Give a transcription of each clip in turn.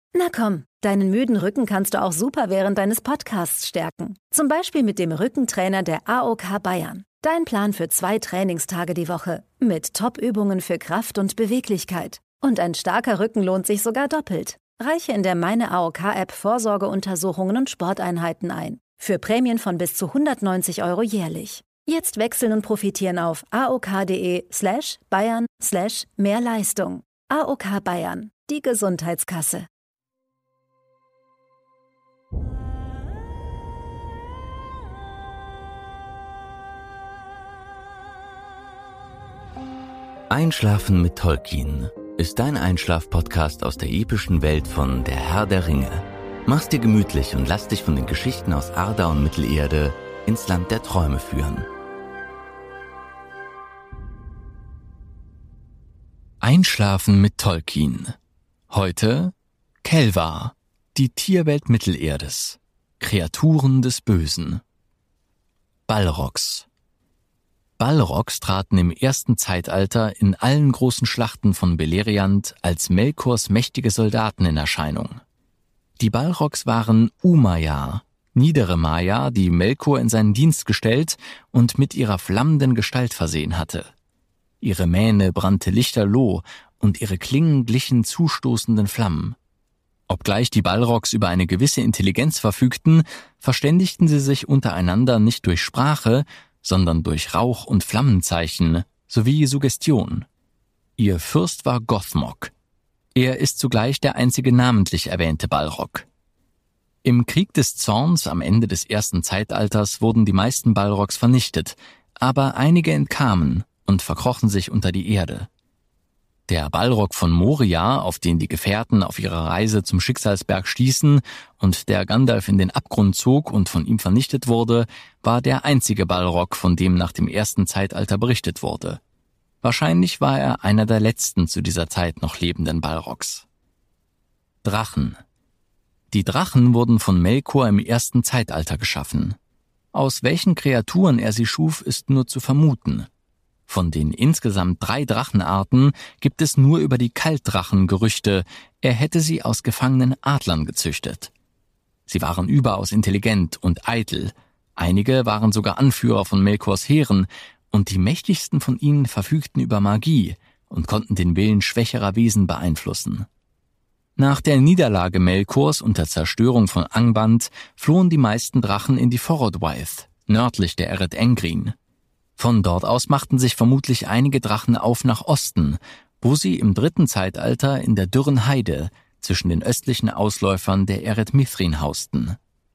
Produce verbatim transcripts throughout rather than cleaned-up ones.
Na komm, deinen müden Rücken kannst du auch super während deines Podcasts stärken. Zum Beispiel mit dem Rückentrainer der A O K Bayern. Dein Plan für zwei Trainingstage die Woche. Mit Top-Übungen für Kraft und Beweglichkeit. Und ein starker Rücken lohnt sich sogar doppelt. Reiche in der Meine A O K-App Vorsorgeuntersuchungen und Sporteinheiten ein. Für Prämien von bis zu hundertneunzig Euro jährlich. Jetzt wechseln und profitieren auf aok.de slash Bayern slash mehr Leistung. A O K Bayern, die Gesundheitskasse. Einschlafen mit Tolkien ist dein Einschlaf-Podcast aus der epischen Welt von Der Herr der Ringe. Mach's dir gemütlich und lass dich von den Geschichten aus Arda und Mittelerde ins Land der Träume führen. Einschlafen mit Tolkien. Heute Kelvar, die Tierwelt Mittelerdes, Kreaturen des Bösen. Balrogs. Balrogs traten im ersten Zeitalter in allen großen Schlachten von Beleriand als Melkors mächtige Soldaten in Erscheinung. Die Balrogs waren Umayar, niedere Maya, die Melkor in seinen Dienst gestellt und mit ihrer flammenden Gestalt versehen hatte. Ihre Mähne brannte lichterloh und ihre Klingen glichen zustoßenden Flammen. Obgleich die Balrogs über eine gewisse Intelligenz verfügten, verständigten sie sich untereinander nicht durch Sprache, sondern durch Rauch- und Flammenzeichen sowie Suggestion. Ihr Fürst war Gothmog. Er ist zugleich der einzige namentlich erwähnte Balrog. Im Krieg des Zorns am Ende des ersten Zeitalters wurden die meisten Balrogs vernichtet, aber einige entkamen und verkrochen sich unter die Erde. Der Balrog von Moria, auf den die Gefährten auf ihrer Reise zum Schicksalsberg stießen und der Gandalf in den Abgrund zog und von ihm vernichtet wurde, war der einzige Balrog, von dem nach dem ersten Zeitalter berichtet wurde. Wahrscheinlich war er einer der letzten zu dieser Zeit noch lebenden Balrogs. Drachen. Die Drachen wurden von Melkor im ersten Zeitalter geschaffen. Aus welchen Kreaturen er sie schuf, ist nur zu vermuten. Von den insgesamt drei Drachenarten gibt es nur über die Kaltdrachen Gerüchte, er hätte sie aus gefangenen Adlern gezüchtet. Sie waren überaus intelligent und eitel, einige waren sogar Anführer von Melkors Heeren, und die mächtigsten von ihnen verfügten über Magie und konnten den Willen schwächerer Wesen beeinflussen. Nach der Niederlage Melkors und der Zerstörung von Angband flohen die meisten Drachen in die Forodwaith, nördlich der Eret Engrin. Von dort aus machten sich vermutlich einige Drachen auf nach Osten, wo sie im dritten Zeitalter in der dürren Heide zwischen den östlichen Ausläufern der Eret Mithrin hausten.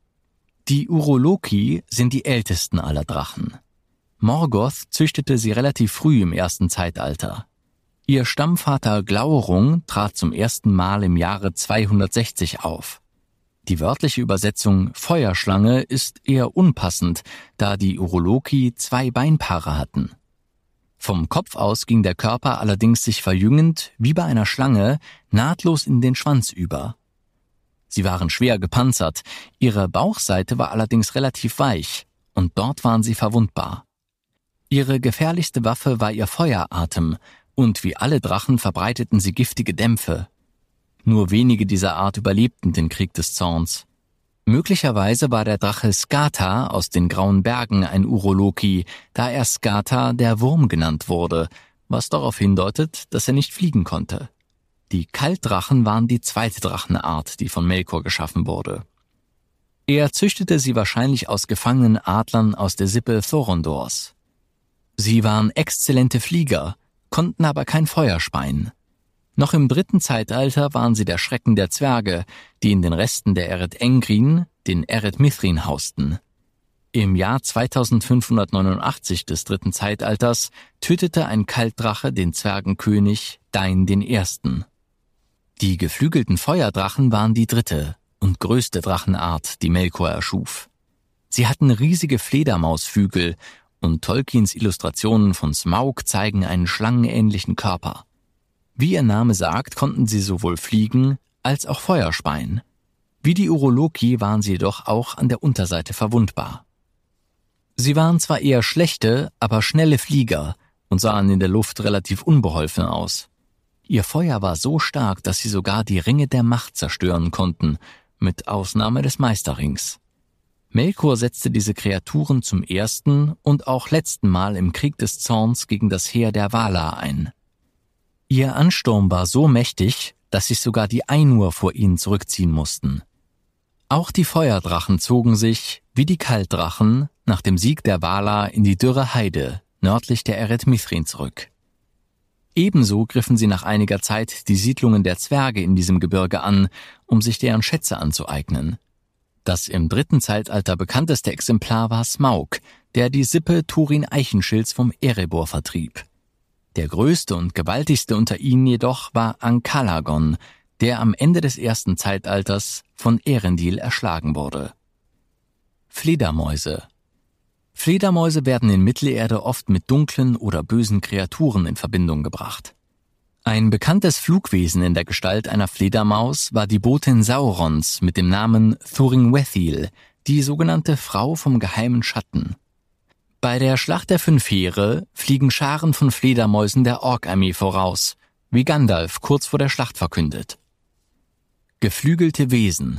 Die Uroloki sind die ältesten aller Drachen. Morgoth züchtete sie relativ früh im ersten Zeitalter. Ihr Stammvater Glaurung trat zum ersten Mal im Jahre zweihundertsechzig auf. Die wörtliche Übersetzung Feuerschlange ist eher unpassend, da die Uroloki zwei Beinpaare hatten. Vom Kopf aus ging der Körper allerdings sich verjüngend, wie bei einer Schlange, nahtlos in den Schwanz über. Sie waren schwer gepanzert, ihre Bauchseite war allerdings relativ weich und dort waren sie verwundbar. Ihre gefährlichste Waffe war ihr Feueratem und wie alle Drachen verbreiteten sie giftige Dämpfe. Nur wenige dieser Art überlebten den Krieg des Zorns. Möglicherweise war der Drache Skata aus den Grauen Bergen ein Uroloki, da er Skata der Wurm genannt wurde, was darauf hindeutet, dass er nicht fliegen konnte. Die Kaltdrachen waren die zweite Drachenart, die von Melkor geschaffen wurde. Er züchtete sie wahrscheinlich aus gefangenen Adlern aus der Sippe Thorondors. Sie waren exzellente Flieger, konnten aber kein Feuer speien. Noch im dritten Zeitalter waren sie der Schrecken der Zwerge, die in den Resten der Eret Engrin, den Eret Mithrin, hausten. Im Jahr zweitausendfünfhundertneunundachtzig des dritten Zeitalters tötete ein Kaltdrache den Zwergenkönig Dain den Ersten. Die geflügelten Feuerdrachen waren die dritte und größte Drachenart, die Melkor erschuf. Sie hatten riesige Fledermausflügel und Tolkiens Illustrationen von Smaug zeigen einen schlangenähnlichen Körper. Wie ihr Name sagt, konnten sie sowohl fliegen als auch Feuer speien. Wie die Uroloki waren sie jedoch auch an der Unterseite verwundbar. Sie waren zwar eher schlechte, aber schnelle Flieger und sahen in der Luft relativ unbeholfen aus. Ihr Feuer war so stark, dass sie sogar die Ringe der Macht zerstören konnten, mit Ausnahme des Meisterrings. Melkor setzte diese Kreaturen zum ersten und auch letzten Mal im Krieg des Zorns gegen das Heer der Valar ein. Ihr Ansturm war so mächtig, dass sich sogar die Ainur vor ihnen zurückziehen mussten. Auch die Feuerdrachen zogen sich, wie die Kaltdrachen, nach dem Sieg der Valar in die dürre Heide nördlich der Eret Mithrin zurück. Ebenso griffen sie nach einiger Zeit die Siedlungen der Zwerge in diesem Gebirge an, um sich deren Schätze anzueignen. Das im dritten Zeitalter bekannteste Exemplar war Smaug, der die Sippe Turin-Eichenschilds vom Erebor vertrieb. Der größte und gewaltigste unter ihnen jedoch war Ankalagon, der am Ende des ersten Zeitalters von Erendil erschlagen wurde. Fledermäuse. Fledermäuse werden in Mittelerde oft mit dunklen oder bösen Kreaturen in Verbindung gebracht. Ein bekanntes Flugwesen in der Gestalt einer Fledermaus war die Botin Saurons mit dem Namen Thuringwethil, die sogenannte Frau vom geheimen Schatten. Bei der Schlacht der fünf Heere fliegen Scharen von Fledermäusen der Ork-Armee voraus, wie Gandalf kurz vor der Schlacht verkündet. Geflügelte Wesen.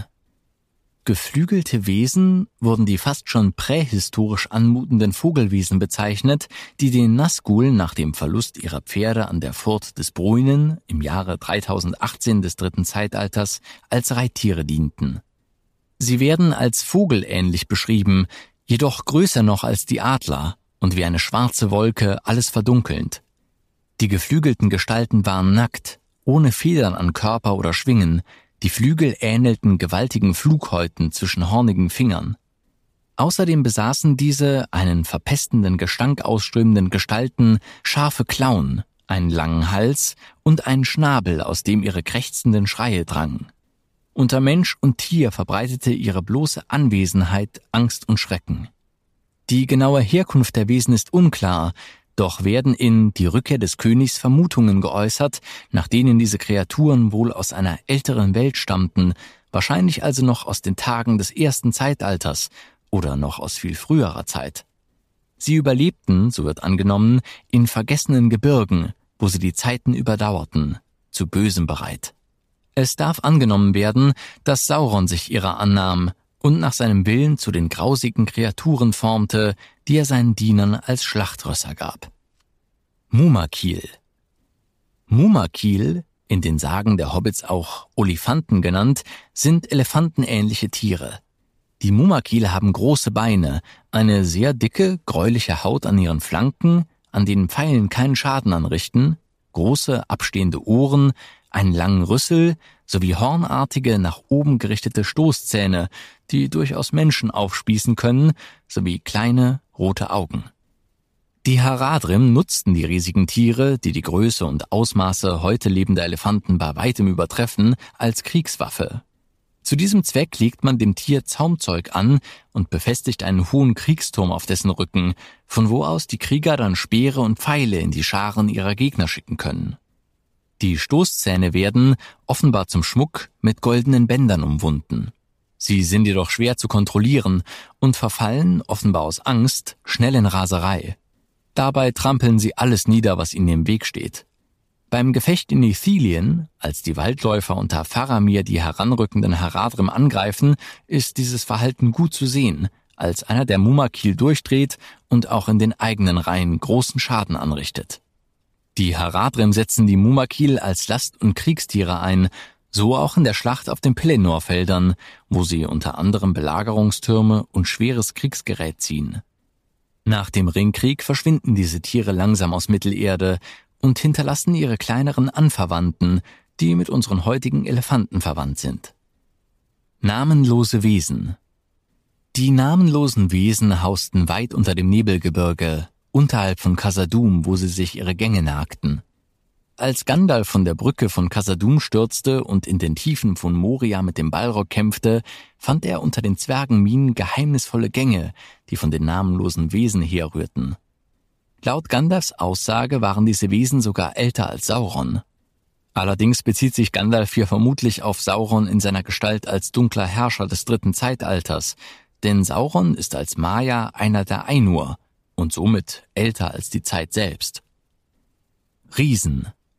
Geflügelte Wesen wurden die fast schon prähistorisch anmutenden Vogelwesen bezeichnet, die den Nazgul nach dem Verlust ihrer Pferde an der Furt des Bruinen im Jahre dreitausendachtzehn des dritten Zeitalters als Reittiere dienten. Sie werden als vogelähnlich beschrieben, jedoch größer noch als die Adler und wie eine schwarze Wolke alles verdunkelnd. Die geflügelten Gestalten waren nackt, ohne Federn an Körper oder Schwingen. Die Flügel ähnelten gewaltigen Flughäuten zwischen hornigen Fingern. Außerdem besaßen diese einen verpestenden Gestank ausströmenden Gestalten scharfe Klauen, einen langen Hals und einen Schnabel, aus dem ihre krächzenden Schreie drangen. Unter Mensch und Tier verbreitete ihre bloße Anwesenheit Angst und Schrecken. Die genaue Herkunft der Wesen ist unklar, doch werden in Die Rückkehr des Königs Vermutungen geäußert, nach denen diese Kreaturen wohl aus einer älteren Welt stammten, wahrscheinlich also noch aus den Tagen des ersten Zeitalters oder noch aus viel früherer Zeit. Sie überlebten, so wird angenommen, in vergessenen Gebirgen, wo sie die Zeiten überdauerten, zu Bösem bereit. Es darf angenommen werden, dass Sauron sich ihrer annahm und nach seinem Willen zu den grausigen Kreaturen formte, die er seinen Dienern als Schlachtrösser gab. Mumakil. Mumakil, in den Sagen der Hobbits auch Olifanten genannt, sind elefantenähnliche Tiere. Die Mumakil haben große Beine, eine sehr dicke, gräuliche Haut an ihren Flanken, an denen Pfeilen keinen Schaden anrichten, große, abstehende Ohren, einen langen Rüssel sowie hornartige, nach oben gerichtete Stoßzähne, die durchaus Menschen aufspießen können, sowie kleine, rote Augen. Die Haradrim nutzten die riesigen Tiere, die die Größe und Ausmaße heute lebender Elefanten bei weitem übertreffen, als Kriegswaffe. Zu diesem Zweck legt man dem Tier Zaumzeug an und befestigt einen hohen Kriegsturm auf dessen Rücken, von wo aus die Krieger dann Speere und Pfeile in die Scharen ihrer Gegner schicken können. Die Stoßzähne werden, offenbar zum Schmuck, mit goldenen Bändern umwunden. Sie sind jedoch schwer zu kontrollieren und verfallen, offenbar aus Angst, schnell in Raserei. Dabei trampeln sie alles nieder, was ihnen im Weg steht. Beim Gefecht in Ithilien, als die Waldläufer unter Faramir die heranrückenden Haradrim angreifen, ist dieses Verhalten gut zu sehen, als einer der Mumakil durchdreht und auch in den eigenen Reihen großen Schaden anrichtet. Die Haradrim setzen die Mumakil als Last- und Kriegstiere ein, so auch in der Schlacht auf den Pelennor-Feldern, wo sie unter anderem Belagerungstürme und schweres Kriegsgerät ziehen. Nach dem Ringkrieg verschwinden diese Tiere langsam aus Mittelerde und hinterlassen ihre kleineren Anverwandten, die mit unseren heutigen Elefanten verwandt sind. Namenlose Wesen. Die namenlosen Wesen hausten weit unter dem Nebelgebirge, unterhalb von Khazad-dûm, wo sie sich ihre Gänge nagten. Als Gandalf von der Brücke von Khazad-dûm stürzte und in den Tiefen von Moria mit dem Balrog kämpfte, fand er unter den Zwergenminen geheimnisvolle Gänge, die von den namenlosen Wesen herrührten. Laut Gandalfs Aussage waren diese Wesen sogar älter als Sauron. Allerdings bezieht sich Gandalf hier vermutlich auf Sauron in seiner Gestalt als dunkler Herrscher des dritten Zeitalters, denn Sauron ist als Maya einer der Ainur und somit älter als die Zeit selbst. Riesen.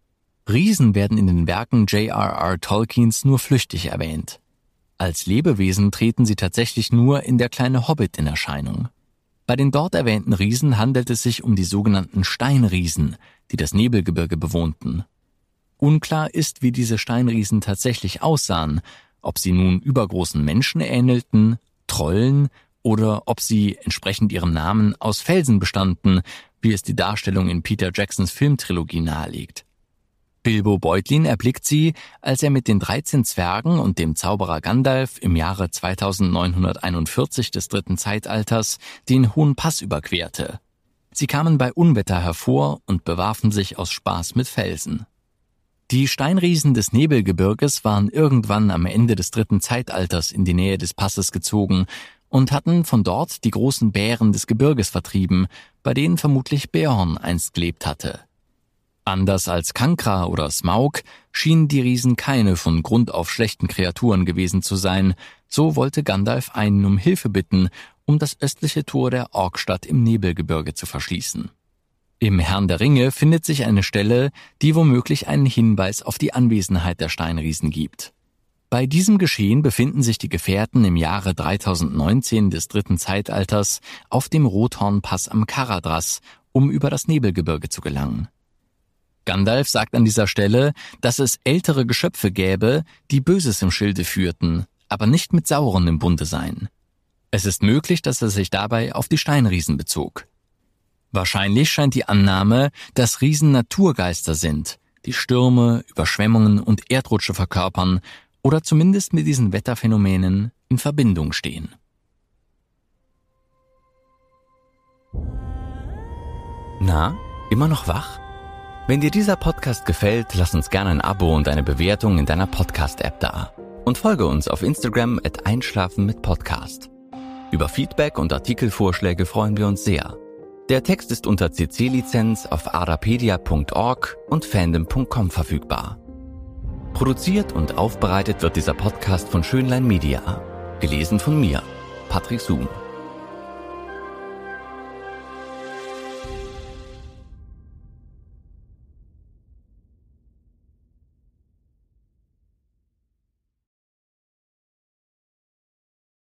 Riesen werden in den Werken J R R Tolkiens nur flüchtig erwähnt. Als Lebewesen treten sie tatsächlich nur in Der kleine Hobbit in Erscheinung. Bei den dort erwähnten Riesen handelt es sich um die sogenannten Steinriesen, die das Nebelgebirge bewohnten. Unklar ist, wie diese Steinriesen tatsächlich aussahen, ob sie nun übergroßen Menschen ähnelten, Trollen oder ob sie, entsprechend ihrem Namen, aus Felsen bestanden, wie es die Darstellung in Peter Jacksons Filmtrilogie nahelegt. Bilbo Beutlin erblickt sie, als er mit den dreizehn Zwergen und dem Zauberer Gandalf im Jahre zweitausendneunhunderteinundvierzig des dritten Zeitalters den Hohen Pass überquerte. Sie kamen bei Unwetter hervor und bewarfen sich aus Spaß mit Felsen. Die Steinriesen des Nebelgebirges waren irgendwann am Ende des dritten Zeitalters in die Nähe des Passes gezogen und hatten von dort die großen Bären des Gebirges vertrieben, bei denen vermutlich Beorn einst gelebt hatte. Anders als Kankra oder Smaug schienen die Riesen keine von Grund auf schlechten Kreaturen gewesen zu sein, so wollte Gandalf einen um Hilfe bitten, um das östliche Tor der Orkstadt im Nebelgebirge zu verschließen. Im Herrn der Ringe findet sich eine Stelle, die womöglich einen Hinweis auf die Anwesenheit der Steinriesen gibt. Bei diesem Geschehen befinden sich die Gefährten im Jahre dreitausendneunzehn des dritten Zeitalters auf dem Rothornpass am Caradhras, um über das Nebelgebirge zu gelangen. Gandalf sagt an dieser Stelle, dass es ältere Geschöpfe gäbe, die Böses im Schilde führten, aber nicht mit Sauron im Bunde seien. Es ist möglich, dass er sich dabei auf die Steinriesen bezog. Wahrscheinlich scheint die Annahme, dass Riesen Naturgeister sind, die Stürme, Überschwemmungen und Erdrutsche verkörpern oder zumindest mit diesen Wetterphänomenen in Verbindung stehen. Na, immer noch wach? Wenn dir dieser Podcast gefällt, lass uns gerne ein Abo und eine Bewertung in deiner Podcast-App da. Und folge uns auf Instagram at einschlafen mit Podcast. Über Feedback und Artikelvorschläge freuen wir uns sehr. Der Text ist unter C C-Lizenz auf arapedia punkt org und fandom punkt com verfügbar. Produziert und aufbereitet wird dieser Podcast von Schönlein Media. Gelesen von mir, Patrick Zoom.